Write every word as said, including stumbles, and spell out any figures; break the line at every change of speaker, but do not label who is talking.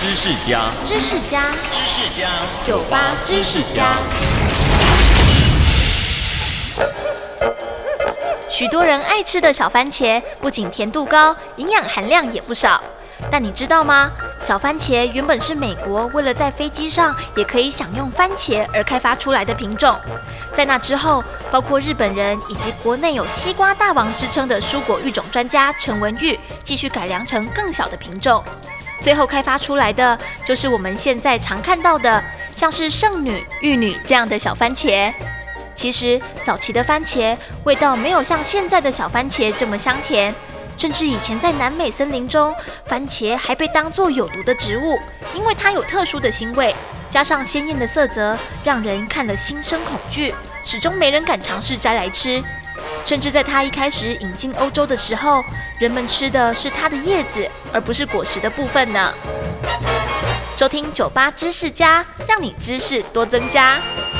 知识家，
知识家，
知识家，
酒吧知识家。许多人爱吃的小番茄，不仅甜度高，营养含量也不少。但你知道吗？小番茄原本是美国为了在飞机上也可以享用番茄而开发出来的品种。在那之后，包括日本人以及国内有西瓜大王之称的蔬果育种专家陈文玉，继续改良成更小的品种。最后开发出来的就是我们现在常看到的，像是圣女、玉女这样的小番茄。其实早期的番茄味道没有像现在的小番茄这么香甜，甚至以前在南美森林中，番茄还被当作有毒的植物，因为它有特殊的腥味，加上鲜艳的色泽，让人看了心生恐惧，始终没人敢尝试摘来吃。甚至在它一开始引进欧洲的时候，人们吃的是它的叶子，而不是果实的部分呢。收听酒吧知识家，让你知识多增加。